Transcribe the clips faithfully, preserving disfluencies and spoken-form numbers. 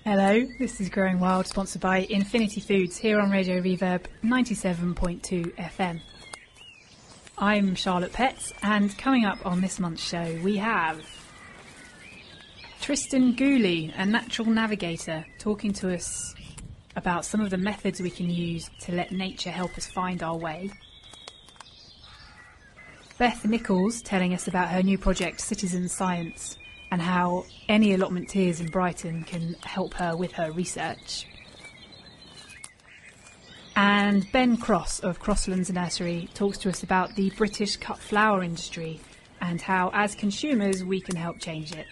Hello, this is Growing Wild, sponsored by Infinity Foods, here on Radio Reverb ninety-seven point two F M. I'm Charlotte Petts, and coming up on this month's show we have Tristan Gooley, a natural navigator, talking to us about some of the methods we can use to let nature help us find our way. Beth Nichols telling us about her new project Citizen Science, and how any allotment tiers in Brighton can help her with her research. And Ben Cross of Crosslands Nursery talks to us about the British cut flower industry and how, as consumers, we can help change it.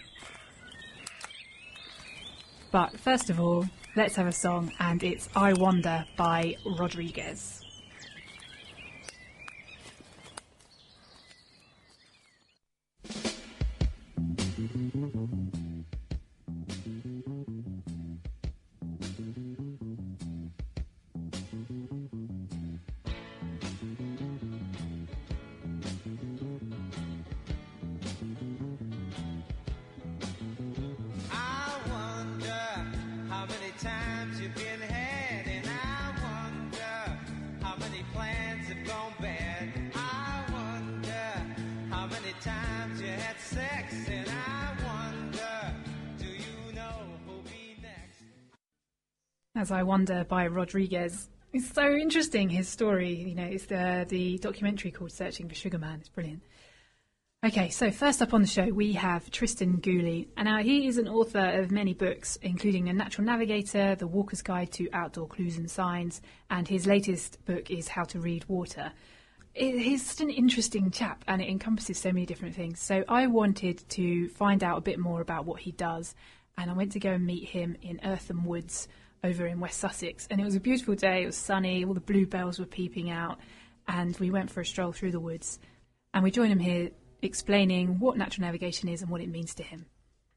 But first of all, let's have a song, and it's I Wonder by Rodriguez. As I Wonder by Rodriguez. It's so interesting, his story. You know, it's the the documentary called Searching for Sugar Man. It's brilliant. Okay, so first up on the show we have Tristan Gooley. And now he is an author of many books, including A Natural Navigator, The Walker's Guide to Outdoor Clues and Signs, and his latest book is How to Read Water. It, he's just an interesting chap, and it encompasses so many different things. So I wanted to find out a bit more about what he does, and I went to go and meet him in Eartham Woods over in West Sussex, and it was a beautiful day. It was sunny, all the bluebells were peeping out, and we went for a stroll through the woods, and we joined him here explaining what natural navigation is and what it means to him.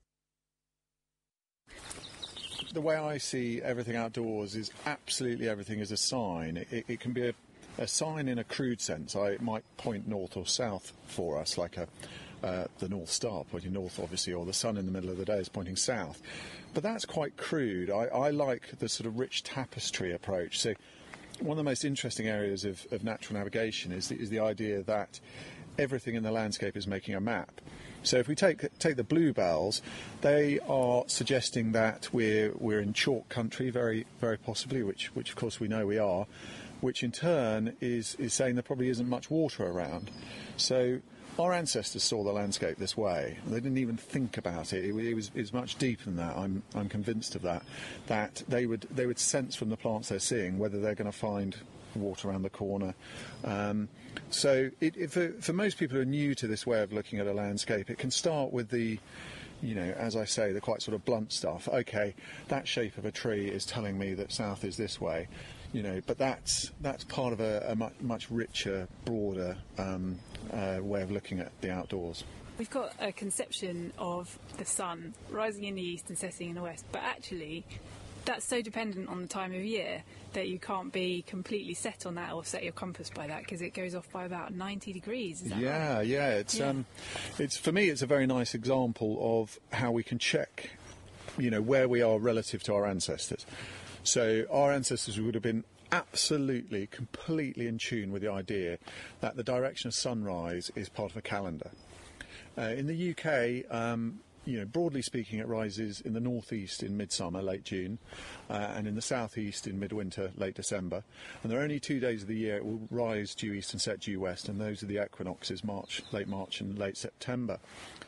The way I see everything outdoors is absolutely everything is a sign. It, it can be a, a sign in a crude sense. I, it might point north or south for us, like a Uh, the North Star pointing north, obviously, or the sun in the middle of the day is pointing south. But that's quite crude. I, I like the sort of rich tapestry approach. So one of the most interesting areas of, of natural navigation is the, is the idea that everything in the landscape is making a map. So if we take take the bluebells, they are suggesting that we're we're in chalk country, very very possibly, which which of course we know we are, which in turn is is saying there probably isn't much water around. So our ancestors saw the landscape this way. They didn't even think about it. It, it was it was much deeper than that. I'm I'm convinced of that. That they would they would sense from the plants they're seeing whether they're going to find water around the corner. Um, so it, it, for for most people who are new to this way of looking at a landscape, it can start with the, you know, as I say, the quite sort of blunt stuff. Okay, that shape of a tree is telling me that south is this way. You know, but that's that's part of a, a much, much richer, broader um, uh, way of looking at the outdoors. We've got a conception of the sun rising in the east and setting in the west, but actually that's so dependent on the time of year that you can't be completely set on that or set your compass by that, because it goes off by about ninety degrees. Is that yeah, right? yeah. It's yeah. um, it's for me, it's a very nice example of how we can check, you know, where we are relative to our ancestors. So our ancestors would have been absolutely, completely in tune with the idea that the direction of sunrise is part of a calendar. Uh, in the U K, um, you know, broadly speaking, it rises in the northeast in midsummer, late June, uh, and in the southeast in midwinter, late December. And there are only two days of the year it will rise due east and set due west, and those are the equinoxes, March, late March and late September.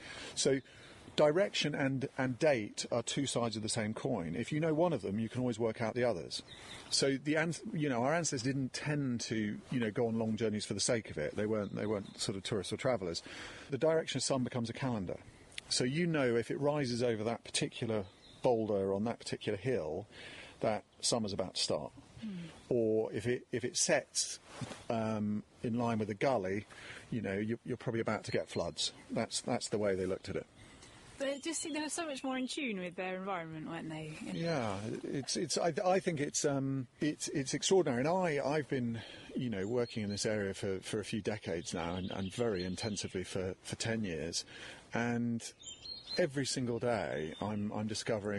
So direction and, and date are two sides of the same coin. If you know one of them, you can always work out the others. So the you know our ancestors didn't tend to you know go on long journeys for the sake of it. They weren't they weren't sort of tourists or travellers. The direction of sun becomes a calendar. So you know if it rises over that particular boulder on that particular hill, that summer's about to start. Mm. Or if it if it sets um, in line with a gully, you know you're, you're probably about to get floods. That's that's the way they looked at it. But it just they were so much more in tune with their environment, weren't they? Yeah, it's it's. I, I think it's um it's it's extraordinary, and I I've been you know working in this area for, for a few decades now, and, and very intensively for, for ten years, and every single day I'm I'm discovering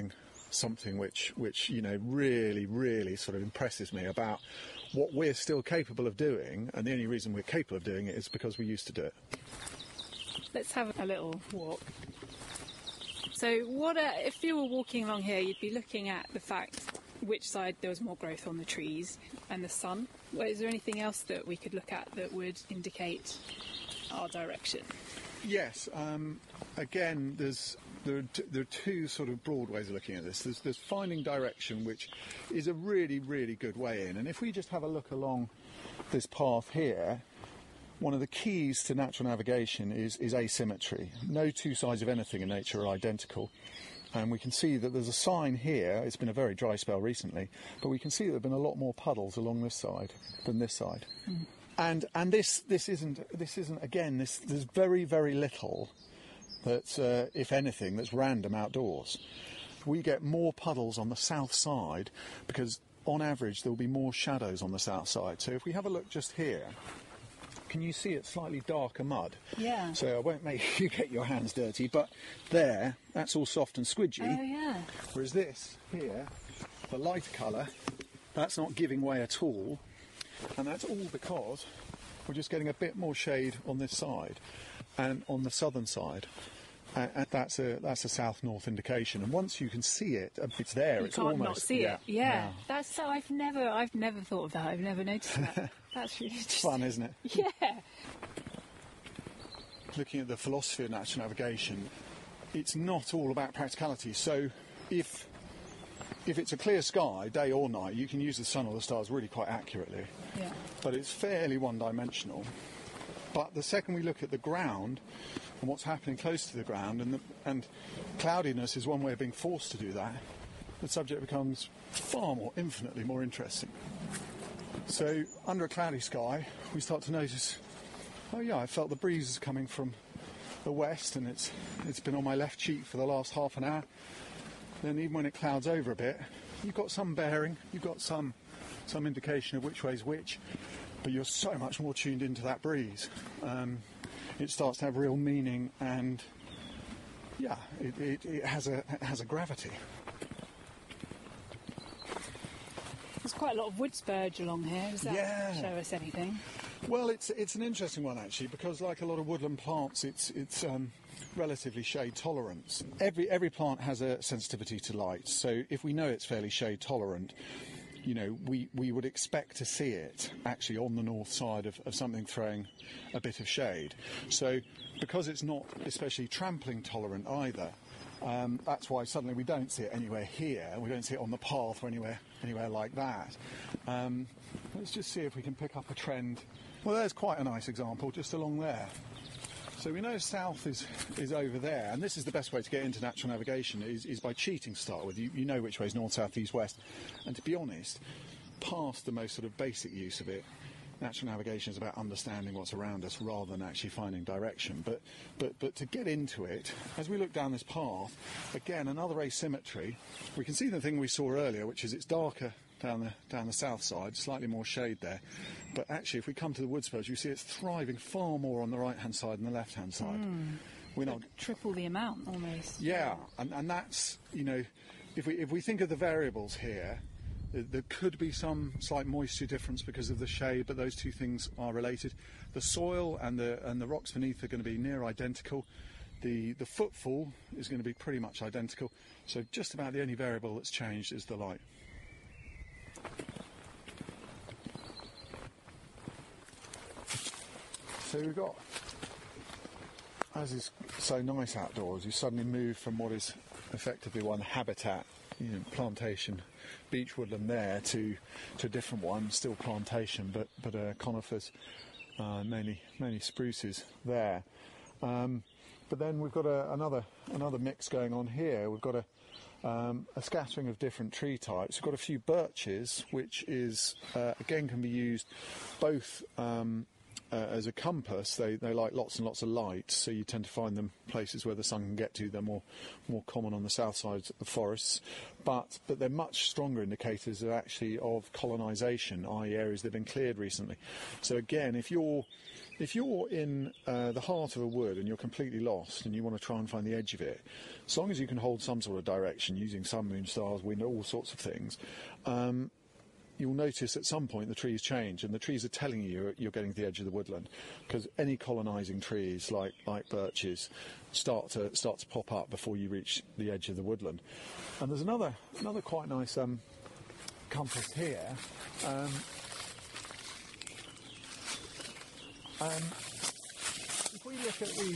something which, which you know, really, really sort of impresses me about what we're still capable of doing, and the only reason we're capable of doing it is because we used to do it. Let's have a little walk. So what uh, if you were walking along here, you'd be looking at the fact which side there was more growth on the trees and the sun. Well, is there anything else that we could look at that would indicate our direction? Yes. Um, again, there's there are, t- there are two sort of broad ways of looking at this. There's, there's finding direction, which is a really, really good way in. And if we just have a look along this path here, one of the keys to natural navigation is, is asymmetry. No two sides of anything in nature are identical. And we can see that there's a sign here. It's been a very dry spell recently, but we can see there have been a lot more puddles along this side than this side. Mm. And and this this isn't this isn't again this there's very very little that's uh, if anything that's random outdoors. We get more puddles on the south side because on average there will be more shadows on the south side. So if we have a look just here, can you see it's slightly darker mud? Yeah. So I won't make you get your hands dirty, but there, that's all soft and squidgy. Oh, yeah. Whereas this here, the lighter colour, that's not giving way at all. And that's all because we're just getting a bit more shade on this side and on the southern side. And, and that's a that's a south-north indication. And once you can see it, it's there. You it's can't almost not see yeah, it. Yeah. yeah. That's so. I've never I've never thought of that. I've never noticed that. That's really interesting. Fun, isn't it? Yeah. Looking at the philosophy of natural navigation, it's not all about practicality. So if if it's a clear sky, day or night, you can use the sun or the stars really quite accurately. Yeah. But it's fairly one-dimensional. But the second we look at the ground and what's happening close to the ground, and, the, and cloudiness is one way of being forced to do that, the subject becomes far more, infinitely more interesting. So under a cloudy sky, we start to notice, oh yeah, I felt the breeze is coming from the west, and it's it's been on my left cheek for the last half an hour. Then even when it clouds over a bit, you've got some bearing, you've got some some indication of which way's which, but you're so much more tuned into that breeze. Um, it starts to have real meaning, and yeah, it, it, it has a it has a gravity. There's quite a lot of wood spurge along here. Does that Yeah. show us anything? Well, it's it's an interesting one actually, because like a lot of woodland plants, it's it's um, relatively shade tolerant. Every every plant has a sensitivity to light, so if we know it's fairly shade tolerant, you know, we, we would expect to see it actually on the north side of, of something throwing a bit of shade. So because it's not especially trampling tolerant either, um, that's why suddenly we don't see it anywhere here. We don't see it on the path or anywhere anywhere like that. Um, let's just see if we can pick up a trend. Well, there's quite a nice example just along there. So we know south is, is over there, and this is the best way to get into natural navigation, is, is by cheating to start with. You, you know which way is north, south, east, west. And to be honest, past the most sort of basic use of it, natural navigation is about understanding what's around us rather than actually finding direction. But, but, but to get into it, as we look down this path, again, another asymmetry. We can see the thing we saw earlier, which is it's darker down the down the south side, slightly more shade there. But actually, if we come to the wood spurs, you see it's thriving far more on the right-hand side than the left-hand side. Mm. We're not triple the amount almost. Yeah, and, and that's, you know, if we if we think of the variables here, there, there could be some slight moisture difference because of the shade, but those two things are related. The soil and the and the rocks beneath are going to be near identical. The the footfall is going to be pretty much identical. So just about the only variable that's changed is the light. So we've got, as is so nice outdoors, you suddenly move from what is effectively one habitat, you know, plantation, beech woodland there, to to a different one, still plantation, but but uh, conifers, uh, mainly mainly spruces there. Um, but then we've got a, another another mix going on here. We've got a Um, a scattering of different tree types. We've got a few birches, which is uh, again can be used both um, uh, as a compass, they, they like lots and lots of light, so you tend to find them places where the sun can get to. They're more more common on the south side of forests, but but they're much stronger indicators of actually of colonisation, that is areas that have been cleared recently. So again, if you're if you're in uh, the heart of a wood and you're completely lost and you want to try and find the edge of it, as long as you can hold some sort of direction using sun, moon, stars, wind, all sorts of things, um, you'll notice at some point the trees change, and the trees are telling you you're getting to the edge of the woodland, because any colonising trees like like birches start to start to pop up before you reach the edge of the woodland. And there's another another quite nice um, compass here. Um, um, if we look at the,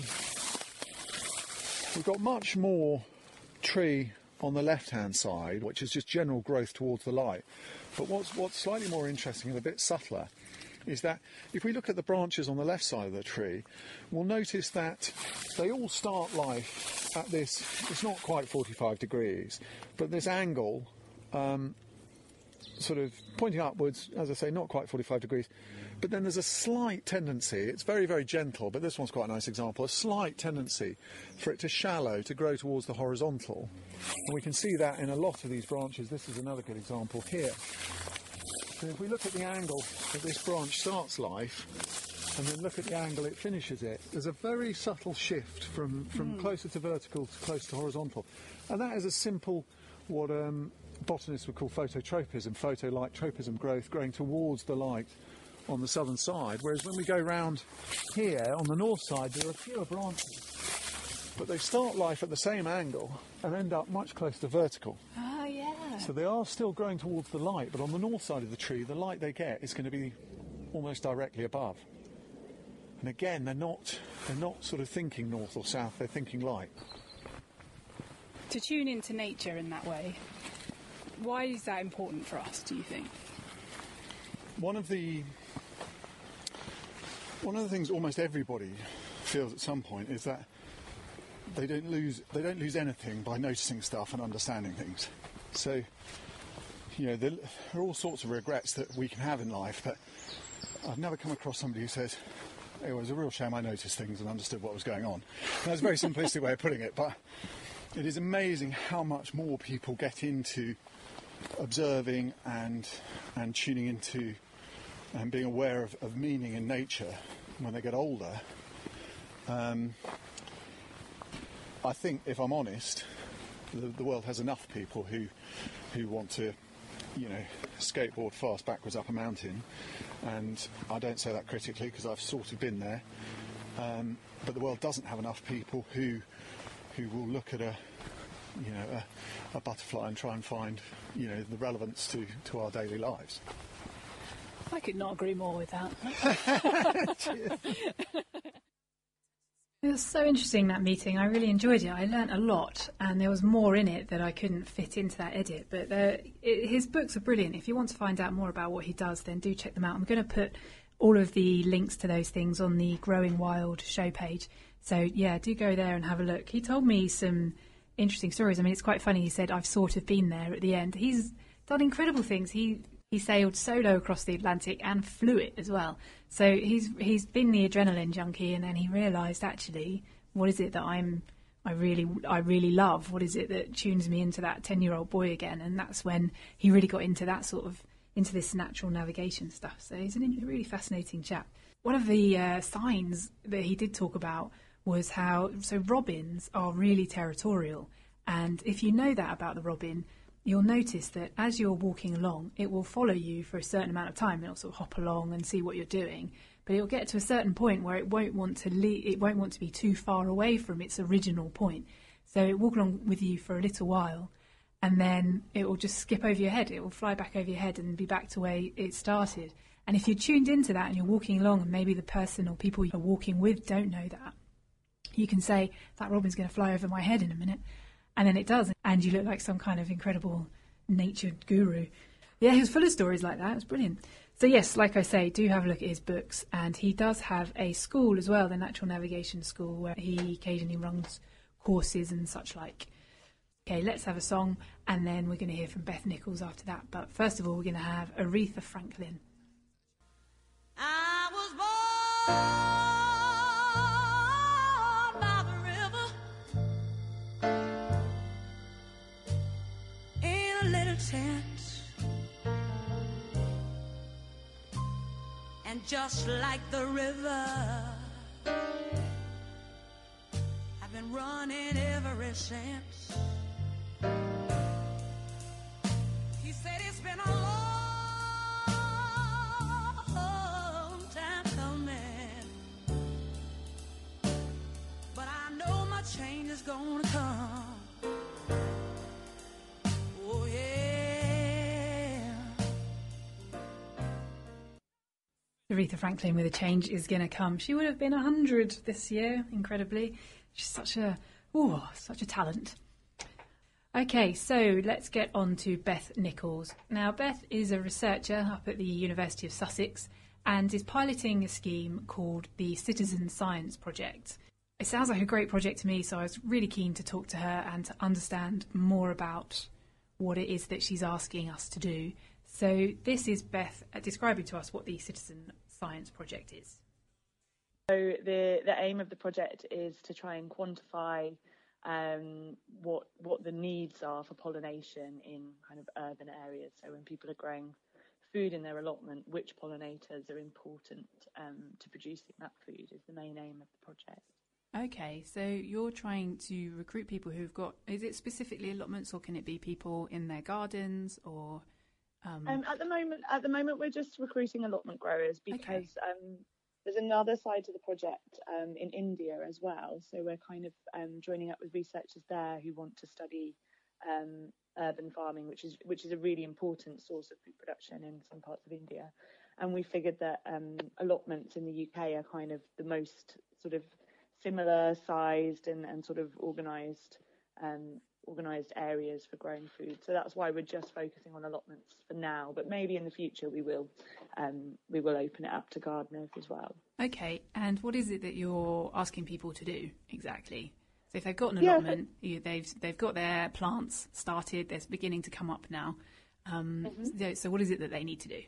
we've got much more tree on the left-hand side, which is just general growth towards the light. But what's, what's slightly more interesting and a bit subtler is that if we look at the branches on the left side of the tree, we'll notice that they all start life at this, it's not quite forty-five degrees, but this angle, um, sort of pointing upwards, as I say, not quite forty-five degrees, but then there's a slight tendency, it's very, very gentle, but this one's quite a nice example, a slight tendency for it to shallow, to grow towards the horizontal. And we can see that in a lot of these branches. This is another good example here. So if we look at the angle that this branch starts life, and then look at the angle it finishes it, there's a very subtle shift from, from mm. closer to vertical to close to horizontal. And that is a simple, what um, botanists would call phototropism, photo-like tropism growth, growing towards the light on the southern side, whereas when we go round here on the north side there are fewer branches, but they start life at the same angle and end up much closer to vertical. Oh yeah. So they are still growing towards the light, but on the north side of the tree the light they get is going to be almost directly above. And again, they're not they're not sort of thinking north or south, they're thinking light. To tune into nature in that way, why is that important for us, do you think? One of the One of the things almost everybody feels at some point is that they don't lose they don't lose anything by noticing stuff and understanding things. So, you know, there are all sorts of regrets that we can have in life, but I've never come across somebody who says, it was a real shame I noticed things and understood what was going on. And that's a very simplistic way of putting it, but it is amazing how much more people get into observing and and tuning into and being aware of, of meaning in nature when they get older. Um, I think, if I'm honest, the, the world has enough people who who want to, you know, skateboard fast backwards up a mountain, and I don't say that critically because I've sort of been there. Um, but the world doesn't have enough people who who will look at a, you know, a, a butterfly and try and find, you know, the relevance to, to our daily lives. I could not agree more with that. It was so interesting, that meeting. I really enjoyed it. I learnt a lot, and there was more in it that I couldn't fit into that edit. But uh, it, his books are brilliant. If you want to find out more about what he does, then do check them out. I'm going to put all of the links to those things on the Growing Wild show page. So, yeah, do go there and have a look. He told me some interesting stories. I mean, it's quite funny. He said, I've sort of been there at the end. He's done incredible things. He he sailed solo across the Atlantic and flew it as well. So he's he's been the adrenaline junkie, and then he realised, actually, what is it that I'm I really I really love? What is it that tunes me into that ten-year-old boy again? And that's when he really got into that sort of into this natural navigation stuff. So he's a really fascinating chap. One of the uh, signs that he did talk about was how, so robins are really territorial, and if you know that about the robin, you'll notice that as you're walking along, it will follow you for a certain amount of time. It'll sort of hop along and see what you're doing, but it'll get to a certain point where it won't want to le- it won't want to be too far away from its original point. So it will walk along with you for a little while, and then it will just skip over your head. It will fly back over your head and be back to where it started. And if you're tuned into that and you're walking along, and maybe the person or people you're walking with don't know that, you can say, that robin's going to fly over my head in a minute. And then it does. And you look like some kind of incredible nature guru. Yeah, he was full of stories like that. It was brilliant. So yes, like I say, do have a look at his books. And he does have a school as well, the Natural Navigation School, where he occasionally runs courses and such like. Okay, let's have a song. And then we're going to hear from Beth Nichols after that. But first of all, we're going to have Aretha Franklin. I was born by the river in a little tent, and just like the river, I've been running ever since. He said it's been a long time coming, but I know my change is gonna come. Oh yeah. Aretha Franklin with A Change Is Gonna Come. She would have been one hundred this year, incredibly. She's such a, ooh, such a talent. Okay, so let's get on to Beth Nichols. Now, Beth is a researcher up at the University of Sussex and is piloting a scheme called the Citizen Science Project. It sounds like a great project to me, so I was really keen to talk to her and to understand more about what it is that she's asking us to do. So this is Beth uh, describing to us what the Citizen Science Project is. So the, the aim of the project is to try and quantify um, what what the needs are for pollination in kind of urban areas. So when people are growing food in their allotment, which pollinators are important um, to producing that food is the main aim of the project. Okay, so you're trying to recruit people who've got, is it specifically allotments, or can it be people in their gardens, or? Um... Um, at the moment, at the moment, we're just recruiting allotment growers because Okay. um, there's another side to the project um, in India as well. So we're kind of um, joining up with researchers there who want to study um, urban farming, which is which is a really important source of food production in some parts of India. And we figured that um, allotments in the U K are kind of the most sort of similar sized and, and sort of organised um, organised areas for growing food. So that's why we're just focusing on allotments for now, but maybe in the future we will um, we will open it up to gardeners as well. Okay, and what is it that you're asking people to do exactly? So if they've got an Yeah. allotment, you, they've they've got their plants started, they're beginning to come up now. Um, so, so what is it that they need to do?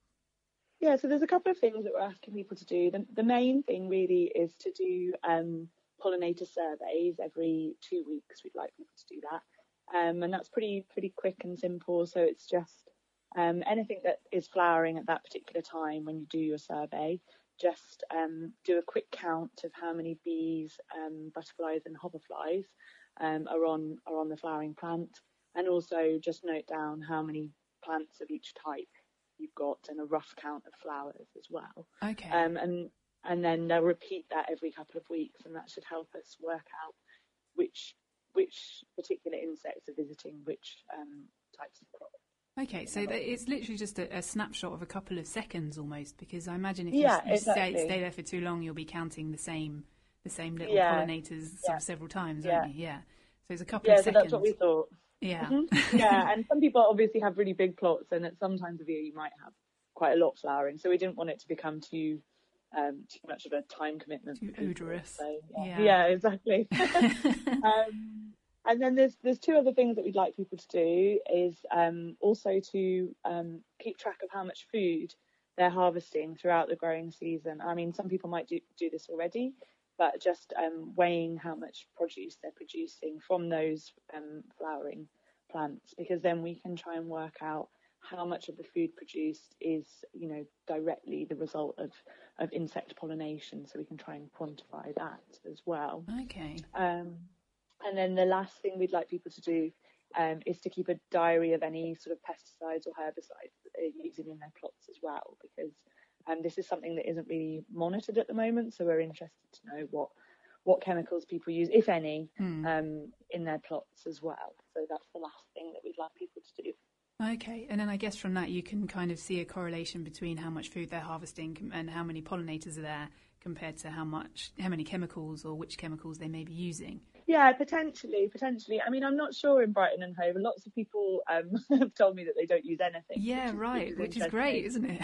Yeah, so there's a couple of things that we're asking people to do. The, the main thing really is to do um, pollinator surveys every two weeks. We'd like people to do that, um, and that's pretty pretty quick and simple. So it's just um, anything that is flowering at that particular time when you do your survey. Just um, do a quick count of how many bees, um, butterflies, and hoverflies um, are on are on the flowering plant, and also just note down how many plants of each type you've got and a rough count of flowers as well. Okay. Um, and and then they'll repeat that every couple of weeks, and that should help us work out which which particular insects are visiting which um, types of crops. Okay, so that it's literally just a, a snapshot of a couple of seconds almost, because I imagine if Yeah, you, you exactly. stay, stay there for too long, you'll be counting the same the same little Yeah, pollinators sort yeah. of several times, Yeah. won't you? Yeah. So it's a couple Yeah, of so seconds. that's what we thought. Yeah. Mhm. Yeah, and some people obviously have really big plots, and at some times of year you might have quite a lot flowering. So we didn't want it to become too um, too much of a time commitment. Too for people. odorous. So, yeah. Yeah. yeah, exactly. um, and then there's there's two other things that we'd like people to do is um, also to um, keep track of how much food they're harvesting throughout the growing season. I mean, some people might do, do this already, but just um, weighing how much produce they're producing from those um, flowering plants, because then we can try and work out how much of the food produced is, you know, directly the result of, of insect pollination, so we can try and quantify that as well. Okay. Um, and then the last thing we'd like people to do um, is to keep a diary of any sort of pesticides or herbicides that they're using in their plots as well, because um, this is something that isn't really monitored at the moment, so we're interested to know what what chemicals people use, if any, Hmm. um, in their plots as well. So that's the last thing that we'd like people to do. Okay, and then I guess from that you can kind of see a correlation between how much food they're harvesting com- and how many pollinators are there compared to how much, how many chemicals or which chemicals they may be using. Yeah, potentially, potentially. I mean, I'm not sure in Brighton and Hove. Lots of people um, have told me that they don't use anything. Yeah, which is- right, which is interesting. great, isn't it?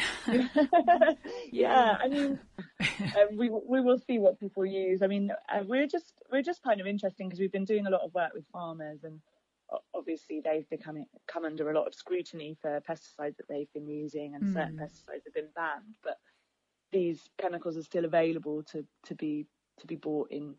yeah, I mean, um, we we will see what people use. I mean, uh, we're just we're just kind of interesting because we've been doing a lot of work with farmers, and o- obviously they've become come under a lot of scrutiny for pesticides that they've been using, and certain Mm. pesticides have been banned. But these chemicals are still available to, to be to be bought in,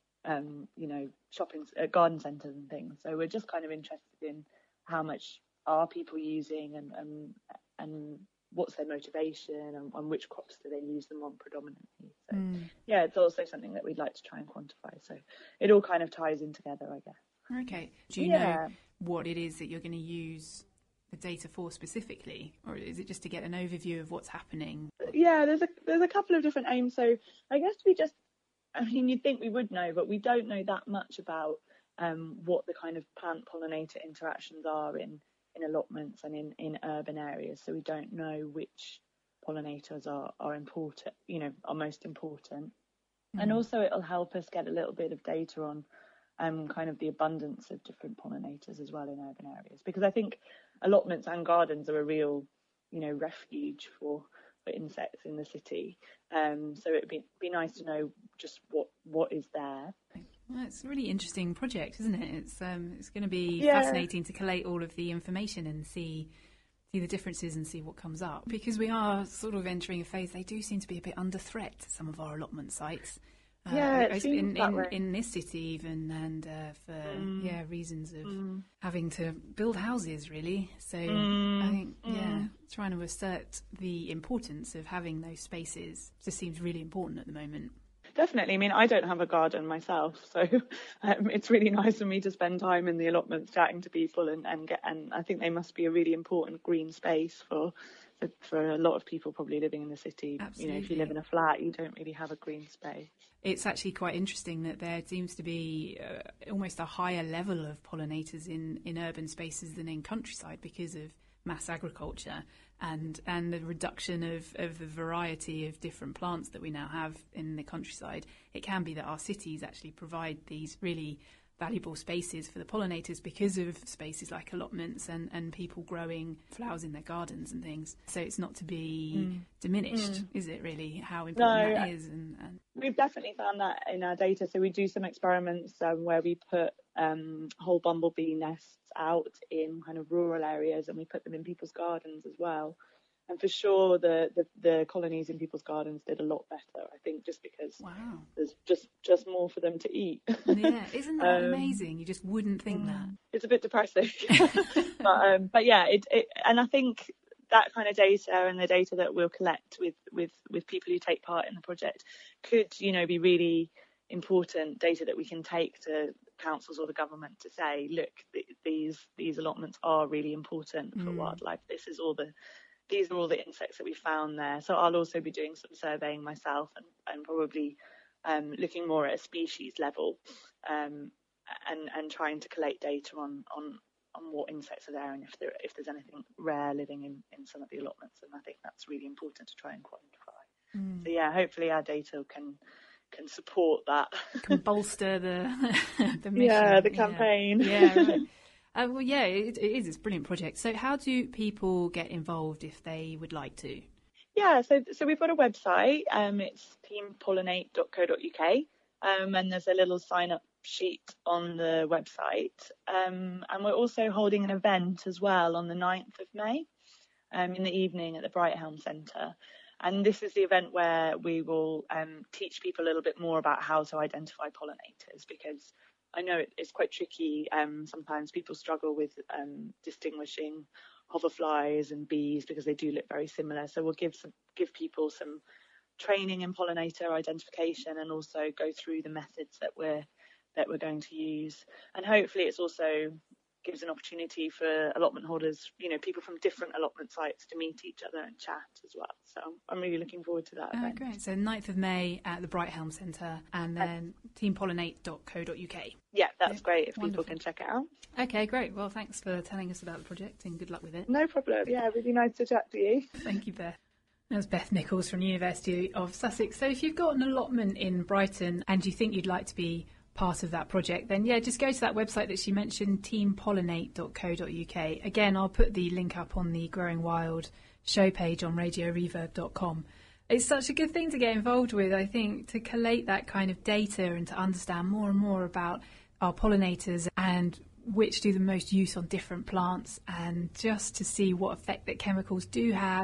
um, you know, shopping uh, garden centres and things. So we're just kind of interested in how much are people using, and and, and what's their motivation, and, and which crops do they use them on predominantly. So mm. yeah, it's also something that we'd like to try and quantify. So it all kind of ties in together, I guess. Okay. Do you yeah. know what it is that you're going to use the data for specifically, or is it just to get an overview of what's happening? Yeah, there's a there's a couple of different aims. So I guess we just, I mean, you'd think we would know, but we don't know that much about um, what the kind of plant pollinator interactions are in in allotments and in, in urban areas. So we don't know which pollinators are, are important, you know, are most important. Mm. And also it'll help us get a little bit of data on um, kind of the abundance of different pollinators as well in urban areas. Because I think allotments and gardens are a real, you know, refuge for, for insects in the city. Um, so it'd be, be nice to know just what, what is there. Well, it's a really interesting project, isn't it? It's um, it's going to be yeah. fascinating to collate all of the information and see see the differences and see what comes up. Because we are sort of entering a phase, they do seem to be a bit under threat, some of our allotment sites. Uh, yeah, it seems in, that in, way. in this city even, and uh, for mm. yeah reasons of mm. having to build houses, really. So mm. I think, mm. yeah, trying to assert the importance of having those spaces just seems really important at the moment. Definitely. I mean, I don't have a garden myself, so um, it's really nice for me to spend time in the allotments chatting to people, and, and get. And I think they must be a really important green space for, for for a lot of people probably living in the city. Absolutely. You know, if you live in a flat, you don't really have a green space. It's actually quite interesting that there seems to be uh, almost a higher level of pollinators in, in urban spaces than in countryside because of mass agriculture and and the reduction of, of the variety of different plants that we now have in the countryside. It can be that our cities actually provide these really valuable spaces for the pollinators because of spaces like allotments and, and people growing flowers in their gardens and things. So it's not to be mm. diminished, mm. is it really, how important no, that is? And, and we've definitely found that in our data. So we do some experiments um, where we put um, whole bumblebee nests out in kind of rural areas, and we put them in people's gardens as well. And for sure, the, the, the colonies in people's gardens did a lot better, I think, just because wow. there's just, just more for them to eat. Yeah, isn't that um, amazing? You just wouldn't think mm, that. It's a bit depressing. but, um, but yeah, it, it, and I think that kind of data and the data that we'll collect with, with, with people who take part in the project could, you know, be really important data that we can take to councils or the government to say, look, th- these these allotments are really important for mm. wildlife. This is all the These are all the insects that we found there. So I'll also be doing some surveying myself, and, and probably um, looking more at a species level, um, and and trying to collate data on, on, on what insects are there, and if there if there's anything rare living in, in some of the allotments. And I think that's really important to try and quantify. Mm. So yeah, hopefully our data can can support that. Can bolster the the mission. Yeah, the campaign. Yeah. yeah right. Uh, well, yeah, it, it is. It's a brilliant project. So how do people get involved if they would like to? Yeah, so so we've got a website. Um, it's team pollinate dot co dot uk, um, and there's a little sign-up sheet on the website. Um, and we're also holding an event as well on the ninth of May um, in the evening at the Brighthelm Centre. And this is the event where we will um, teach people a little bit more about how to identify pollinators, because I know it's quite tricky. Um, sometimes people struggle with um, distinguishing hoverflies and bees because they do look very similar. So we'll give some, give people some training in pollinator identification, and also go through the methods that we're that we're going to use. And hopefully, it's also gives an opportunity for allotment holders, you know, people from different allotment sites to meet each other and chat as well. So I'm really looking forward to that oh, event. Great. So ninth of May at the Brighthelm Centre, and then team pollinate dot co dot uk. Yeah, that's yeah. great if Wonderful. People can check it out. Okay, great. Well, thanks for telling us about the project, and good luck with it. No problem. Yeah, really nice to chat to you. Thank you, Beth. That's Beth Nichols from University of Sussex. So if you've got an allotment in Brighton and you think you'd like to be part of that project, then yeah, just go to that website that she mentioned, team pollinate dot co dot uk. Again, I'll put the link up on the Growing Wild show page on radio reverb dot com. It's such a good thing to get involved with, I think, to collate that kind of data and to understand more and more about our pollinators and which do the most use on different plants, and just to see what effect that chemicals do have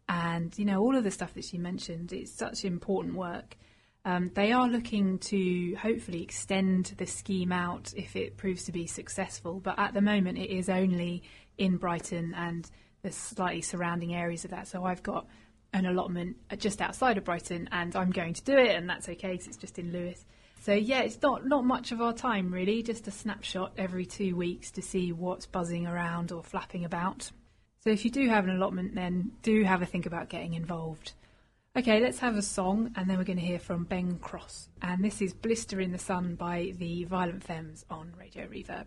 and, you know, all of the stuff that she mentioned. It's such important work. Um, they are looking to hopefully extend the scheme out if it proves to be successful, but at the moment it is only in Brighton and the slightly surrounding areas of that. So I've got an allotment just outside of Brighton and I'm going to do it, and that's okay because it's just in Lewes. So yeah, it's not, not much of our time really, just a snapshot every two weeks to see what's buzzing around or flapping about. So if you do have an allotment, then do have a think about getting involved. Okay, let's have a song, and then we're going to hear from Ben Cross. And this is Blister in the Sun by the Violent Femmes on Radio Reverb.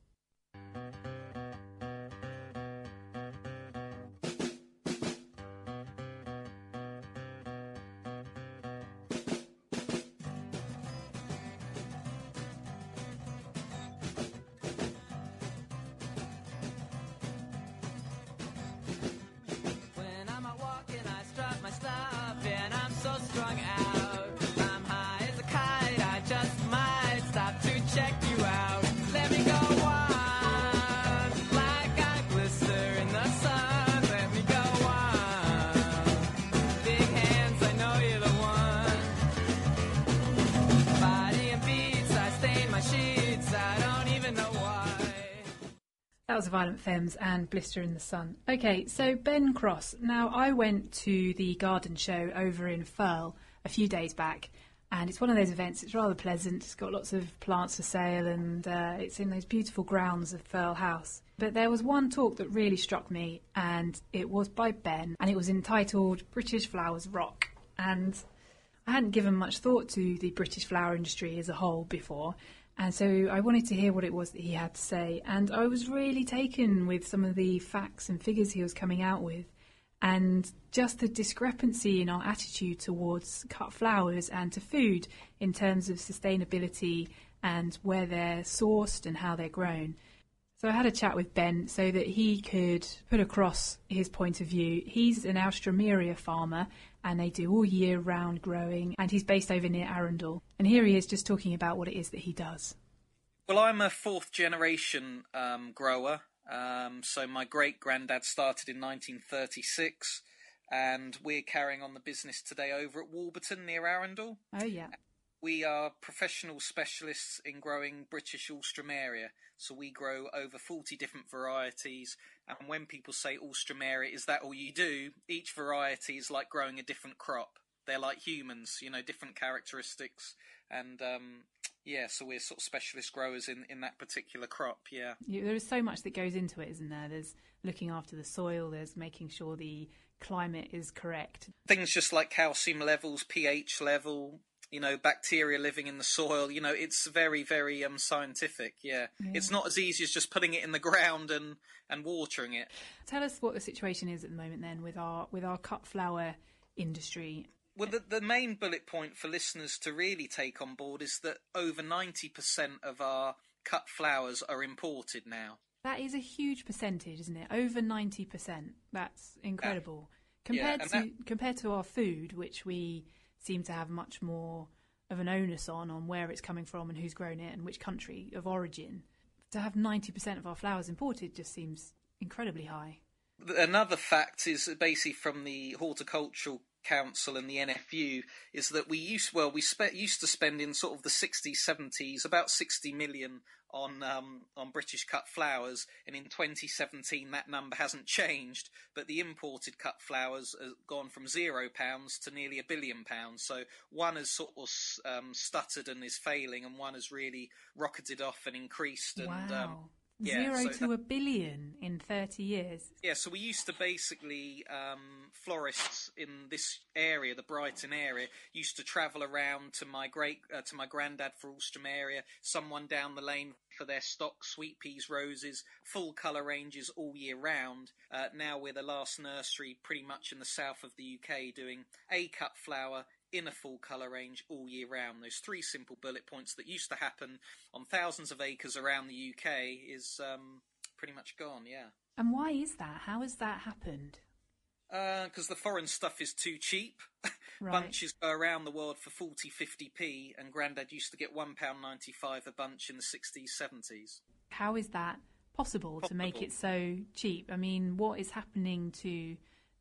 That was Violent Femmes and Blister in the Sun. Okay, so Ben Cross. Now, I went to the garden show over in Firle a few days back, and it's one of those events. It's rather pleasant. It's got lots of plants for sale, and uh, it's in those beautiful grounds of Firle House. But there was one talk that really struck me, and it was by Ben, and it was entitled British Flowers Rock. And I hadn't given much thought to the British flower industry as a whole before, and so I wanted to hear what it was that he had to say. And I was really taken with some of the facts and figures he was coming out with, and just the discrepancy in our attitude towards cut flowers and to food in terms of sustainability and where they're sourced and how they're grown. So I had a chat with Ben so that he could put across his point of view. He's an Alstroemeria farmer, and they do all year round growing, and he's based over near Arundel. And here he is just talking about what it is that he does. Well, I'm a fourth generation um, grower. Um, so my great granddad started in nineteen thirty-six, and we're carrying on the business today over at Warburton near Arundel. Oh, yeah. We are professional specialists in growing British Alstroemeria. So we grow over forty different varieties. And when people say Alstroemeria, is that all you do? Each variety is like growing a different crop. They're like humans, you know, different characteristics. And um, yeah, so we're sort of specialist growers in, in that particular crop, yeah. yeah. There is so much that goes into it, isn't there? There's looking after the soil, there's making sure the climate is correct. Things just like calcium levels, pH level, you know, bacteria living in the soil, you know, it's very, very um, scientific, yeah. yeah. It's not as easy as just putting it in the ground and, and watering it. Tell us what the situation is at the moment then with our with our cut flower industry. Well, the, the main bullet point for listeners to really take on board is that over ninety percent of our cut flowers are imported now. That is a huge percentage, isn't it? Over ninety percent. That's incredible. Uh, compared yeah, to that... compared to our food, which we seem to have much more of an onus on, on where it's coming from and who's grown it and which country of origin. To have ninety percent of our flowers imported just seems incredibly high. Another fact is basically from the Horticultural Council and the N F U is that we used well we spe- used to spend in sort of the sixties, seventies about sixty million on um, on British cut flowers, and in twenty seventeen that number hasn't changed, but the imported cut flowers have gone from zero pounds to nearly a billion pounds. So one has sort of um, stuttered and is failing, and one has really rocketed off and increased. And wow. um, Yeah, Zero so to that, a billion in thirty years. Yeah, so we used to basically, um, florists in this area, the Brighton area, used to travel around to my great, uh, to my granddad for Alstroemeria, someone down the lane for their stock, sweet peas, roses, full colour ranges all year round. Uh, now we're the last nursery pretty much in the south of the U K doing a cut flower in a full colour range all year round. Those three simple bullet points that used to happen on thousands of acres around the U K is um, pretty much gone, yeah. And why is that? How has that happened? Because uh, the foreign stuff is too cheap. Right. Bunches go around the world for forty, fifty p, and Grandad used to get one pound ninety-five a bunch in the sixties, seventies. How is that possible, possible to make it so cheap? I mean, what is happening to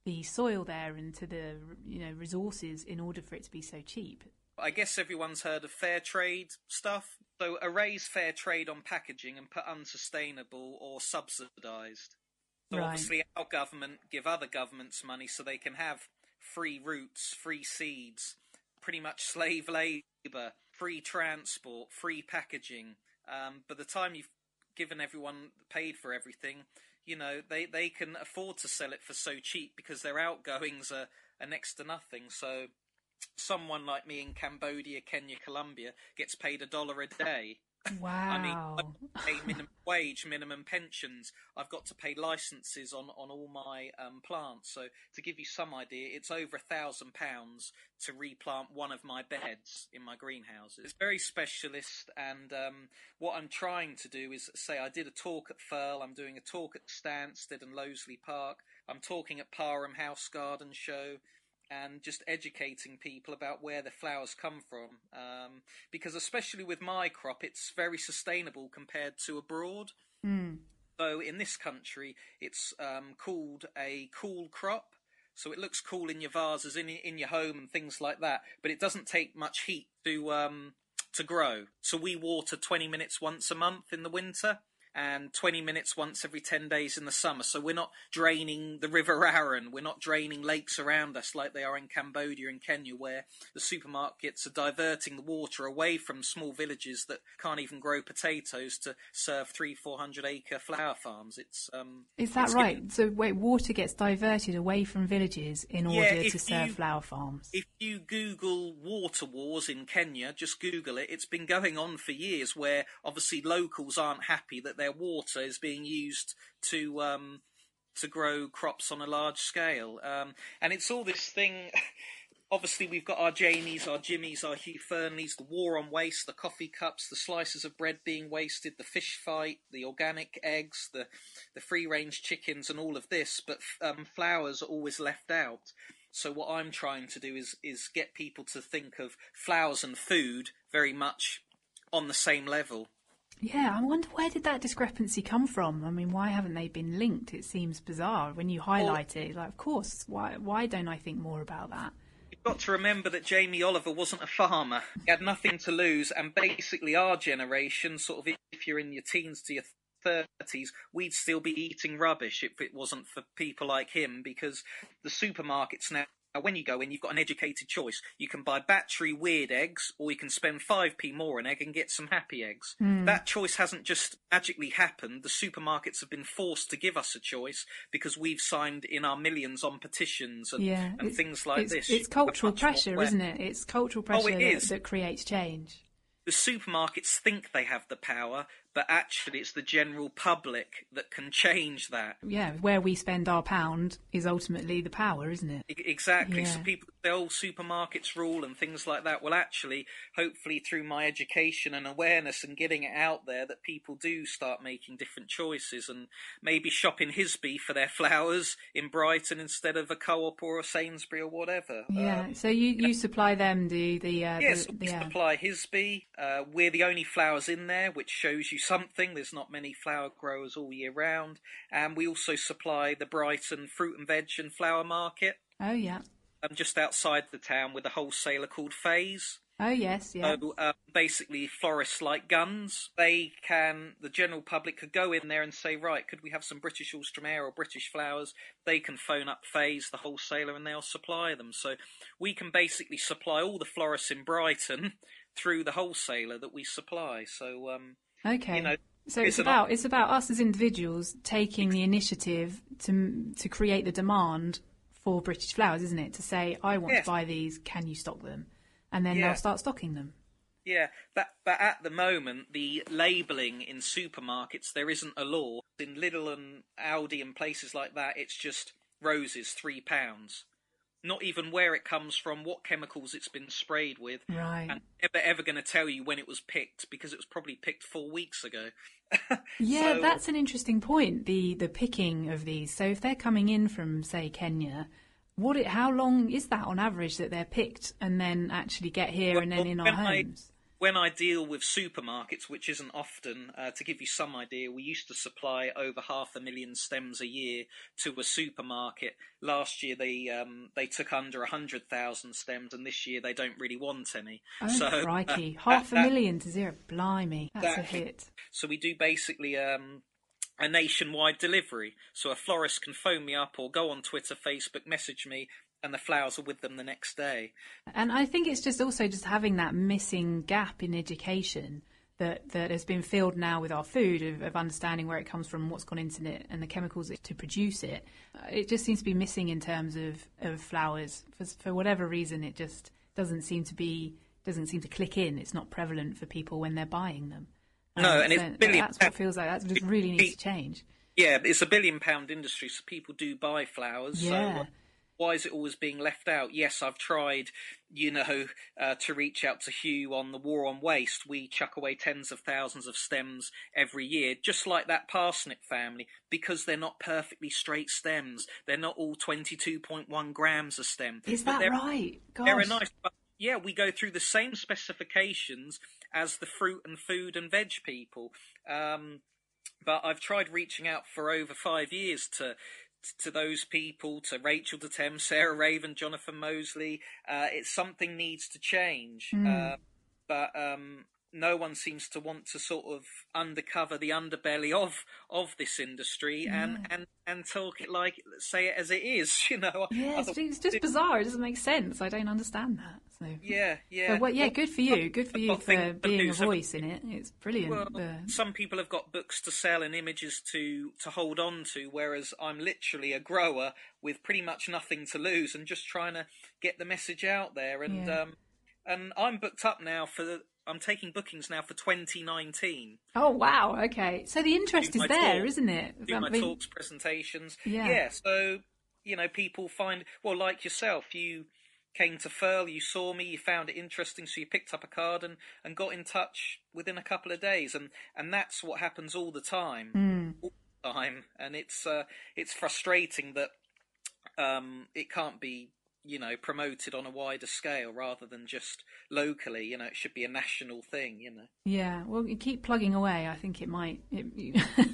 the soil there and to the, you know, resources in order for it to be so cheap. I guess everyone's heard of fair trade stuff. So erase fair trade on packaging and put unsustainable or subsidised. So Right. obviously our government give other governments money so they can have free routes, free seeds, pretty much slave labour, free transport, free packaging. Um, by the time you've given everyone paid for everything, you know, they, they can afford to sell it for so cheap because their outgoings are, are next to nothing. So someone like me in Cambodia, Kenya, Colombia gets paid a dollar a day. Wow. I mean, I pay minimum wage, minimum pensions. I've got to pay licenses on, on all my um, plants. So to give you some idea, it's over a thousand pounds to replant one of my beds in my greenhouses. It's very specialist, and um, what I'm trying to do is say I did a talk at Firle, I'm doing a talk at Stansted and Loseley Park, I'm talking at Parham House Garden Show, and just educating people about where the flowers come from. Um, because especially with my crop, it's very sustainable compared to abroad. Mm. So in this country, it's um, called a cool crop. So it looks cool in your vases, in in your home and things like that. But it doesn't take much heat to um, to grow. So we water twenty minutes once a month in the winter, and twenty minutes once every ten days in the summer. So we're not draining the River Arun, we're not draining lakes around us like they are in Cambodia and Kenya, where the supermarkets are diverting the water away from small villages that can't even grow potatoes to serve three, four hundred acre flower farms. It's um, Is that it's right? getting- So wait, water gets diverted away from villages in Yeah, order if to serve you- flower farms. If you Google water wars in Kenya, just Google it, it's been going on for years, where obviously locals aren't happy that their water is being used to um, to grow crops on a large scale. Um, and it's all this thing. Obviously, we've got our Jamies, our Jimmies, our Hugh Fernleys, the war on waste, the coffee cups, the slices of bread being wasted, the fish fight, the organic eggs, the, the free-range chickens, and all of this. But um, flowers are always left out. So what I'm trying to do is is get people to think of flowers and food very much on the same level. Yeah, I wonder where did that discrepancy come from? I mean, why haven't they been linked? It seems bizarre when you highlight it. Like, of course, why why don't I think more about that? You've got to remember that Jamie Oliver wasn't a farmer. He had nothing to lose, and basically our generation, sort of if you're in your teens to your thirties, we'd still be eating rubbish if it wasn't for people like him, because the supermarkets now, when you go in, you've got an educated choice. You can buy battery weird eggs, or you can spend five p more an egg and get some happy eggs. Mm. That choice hasn't just magically happened. The supermarkets have been forced to give us a choice because we've signed in our millions on petitions and, Yeah, and it's, things like it's, this. It's cultural Much more pressure, aware. isn't it? It's cultural Oh, pressure it that, is. that creates change. The supermarkets think they have the power, but actually it's the general public that can change that. Yeah, where we spend our pound is ultimately the power, isn't it? E- Exactly. So Yeah. people say, oh, supermarkets rule and things like that. Well, actually, hopefully through my education and awareness and getting it out there, that people do start making different choices and maybe shop in Hisby for their flowers in Brighton instead of a Co-op or a Sainsbury or whatever. Yeah. Um, So you, you supply them the the uh, Yes, the, we yeah. supply Hisby. Uh, we're the only flowers in there, which shows you something. There's not many flower growers all year round. And we also supply the Brighton fruit and veg and flower market. Oh yeah. I'm just outside the town with a wholesaler called Phase. Oh yes, yeah. So uh, basically, florists like guns. They can, the general public could go in there and say, right, could we have some British Alstroemer or British flowers? They can phone up Phase, the wholesaler, and they'll supply them. So we can basically supply all the florists in Brighton through the wholesaler that we supply. So um, Okay. you know, so it's it's an about op- it's about us as individuals taking the initiative to to create the demand for British flowers, isn't it? To say, I want Yes. to buy these. Can you stock them? And then Yeah. they'll start stocking them. Yeah, but but at the moment, the labelling in supermarkets, there isn't a law. In Lidl and Aldi and places like that, it's just roses, three pounds. Not even where it comes from, what chemicals it's been sprayed with, Right. and never ever going to tell you when it was picked, because it was probably picked four weeks ago. Yeah, So- that's an interesting point. The the picking of these. So if they're coming in from, say, Kenya, what? It, how long is that on average that they're picked and then actually get here and then Well, in our when I- homes? when I deal with supermarkets, which isn't often, uh, to give you some idea, we used to supply over half a million stems a year to a supermarket. Last year they um, they took under a hundred thousand stems, and this year they don't really want any. Oh, so crikey! Uh, half that, a million to zero, blimey, that's that, a hit. So we do basically um, a nationwide delivery. So a florist can phone me up or go on Twitter, Facebook, message me, and the flowers are with them the next day. And I think it's just also just having that missing gap in education that, that has been filled now with our food, of, of understanding where it comes from, what's gone into it, and the chemicals to produce it. It just seems to be missing in terms of, of flowers. For, for whatever reason, it just doesn't seem to be doesn't seem to click in. It's not prevalent for people when they're buying them. No, um, and so it's billion, that's what feels like that just really needs to change. Yeah, it's a billion pound industry, so people do buy flowers. Yeah. So why is it always being left out? Yes, I've tried, you know, uh, to reach out to Hugh on the war on waste. We chuck away tens of thousands of stems every year, just like that parsnip family, because they're not perfectly straight stems. They're not all twenty-two point one grams a stem. Is that right? Gosh. They're a nice, but yeah, we go through the same specifications as the fruit and food and veg people. Um, but I've tried reaching out for over five years to to those people, to Rachel de Tem, Sarah Raven, Jonathan Mosley. Uh, it's something needs to change. Mm. Uh, but um, no one seems to want to sort of undercover the underbelly of of this industry and, yeah. and, and talk it like, say it as it is, you know. Yeah, it's, it's just bizarre. It doesn't make sense. I don't understand that. So yeah, yeah. So, well, yeah, good for you. Good for you for being a voice in it. It's brilliant. Well, the... some people have got books to sell and images to, to hold on to, whereas I'm literally a grower with pretty much nothing to lose and just trying to get the message out there. And yeah. um, and I'm booked up now for the, I'm taking bookings now for twenty nineteen. Oh, wow. Okay. So the interest is there, talk, isn't it? Do I my mean... talks, presentations. Yeah. Yeah. So, you know, people find, well, like yourself, you came to Firle, you saw me, you found it interesting, so you picked up a card and, and got in touch within a couple of days. And, and that's what happens all the time. Mm. All the time. And it's, uh, it's frustrating that um, it can't be, you know, promoted on a wider scale rather than just locally. You know, it should be a national thing, you know. Yeah, well, you keep plugging away. I think it might, it, you,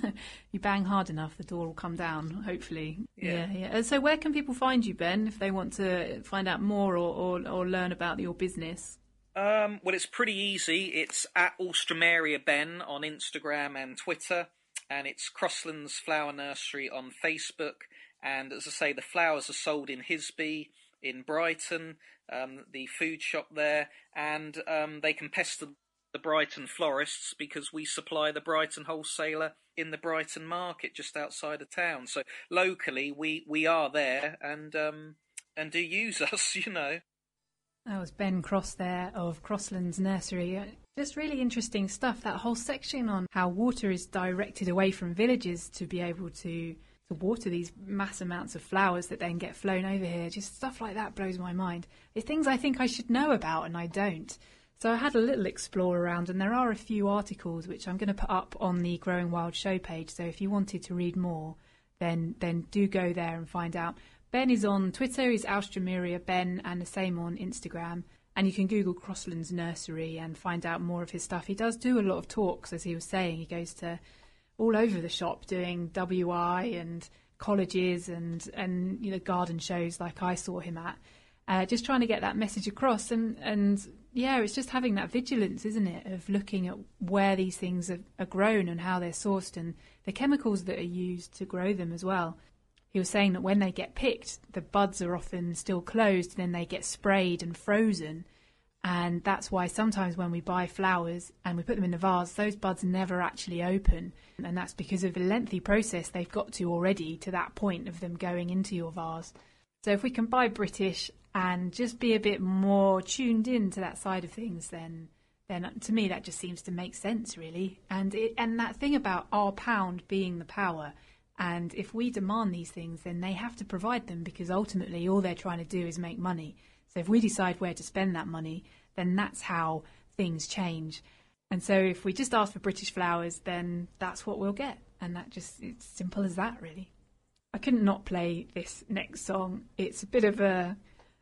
you bang hard enough, the door will come down, hopefully. Yeah. yeah, yeah. So where can people find you, Ben, if they want to find out more or, or, or learn about your business? Um, well, it's pretty easy. It's at Alstroemeria Ben on Instagram and Twitter, and it's Crosslands Flower Nursery on Facebook. And as I say, the flowers are sold in Hisby, in Brighton, um, the food shop there, and um, they can pester the Brighton florists because we supply the Brighton wholesaler in the Brighton market just outside of town. So locally, we, we are there, and um, and do use us, you know. That was Ben Cross there of Crosslands Nursery. Just really interesting stuff, that whole section on how water is directed away from villages to be able to to water these mass amounts of flowers that then get flown over here. Just stuff like that blows my mind. It's things I think I should know about and I don't. So I had a little explore around, and there are a few articles which I'm going to put up on the Growing Wild show page. So if you wanted to read more, then then do go there and find out. Ben is on Twitter, he's Alstroemeria Ben, and the same on Instagram. And you can Google Crosslands Nursery and find out more of his stuff. He does do a lot of talks, as he was saying. He goes to all over the shop doing W I and colleges and, and you know, garden shows like I saw him at, uh, just trying to get that message across. And, and yeah, it's just having that vigilance, isn't it, of looking at where these things are, are grown and how they're sourced and the chemicals that are used to grow them as well. He was saying that when they get picked, the buds are often still closed, then they get sprayed and frozen. And that's why sometimes when we buy flowers and we put them in the vase, those buds never actually open. And that's because of the lengthy process they've got to already to that point of them going into your vase. So if we can buy British and just be a bit more tuned in to that side of things, then then to me that just seems to make sense, really. And it, and that thing about our pound being the power, and if we demand these things, then they have to provide them, because ultimately all they're trying to do is make money. So if we decide where to spend that money, then that's how things change. And so if we just ask for British flowers, then that's what we'll get. And that just, it's simple as that, really. I couldn't not play this next song. It's a bit of a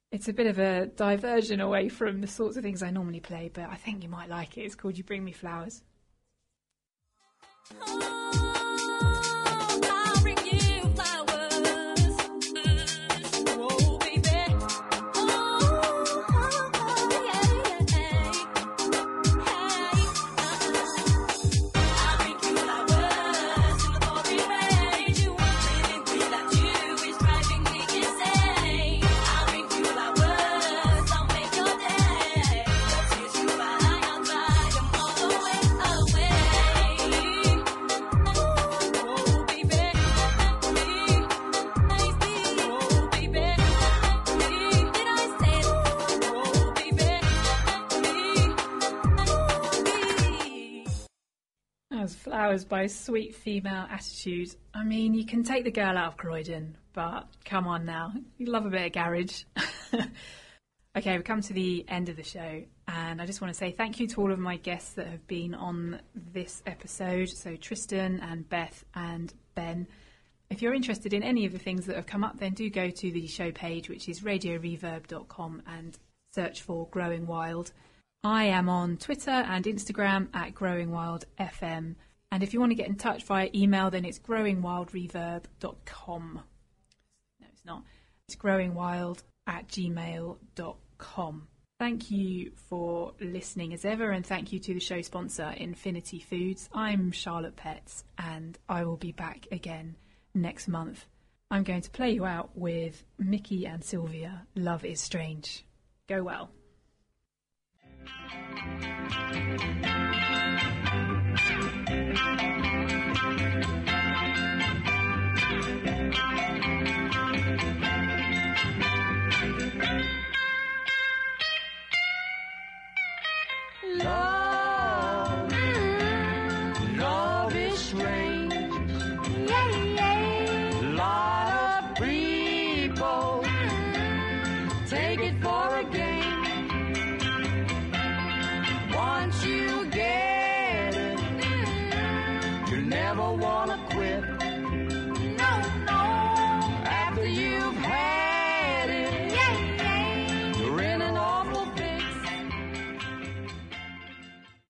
It's a bit of a diversion away from the sorts of things I normally play, but I think you might like it. It's called You Bring Me Flowers. Flowers by Sweet Female Attitude. I mean, you can take the girl out of Croydon, but come on now. You love a bit of garage. Okay, we've come to the end of the show, and I just want to say thank you to all of my guests that have been on this episode. So Tristan and Beth and Ben. If you're interested in any of the things that have come up, then do go to the show page, which is radio reverb dot com, and search for Growing Wild. I am on Twitter and Instagram at Growing Wild F M. And if you want to get in touch via email, then it's growing wild reverb dot com. No, it's not. It's growingwild at gmail dot com. Thank you for listening as ever, and thank you to the show sponsor, Infinity Foods. I'm Charlotte Petts, and I will be back again next month. I'm going to play you out with Mickey and Sylvia, Love is Strange. Go well. Thank you.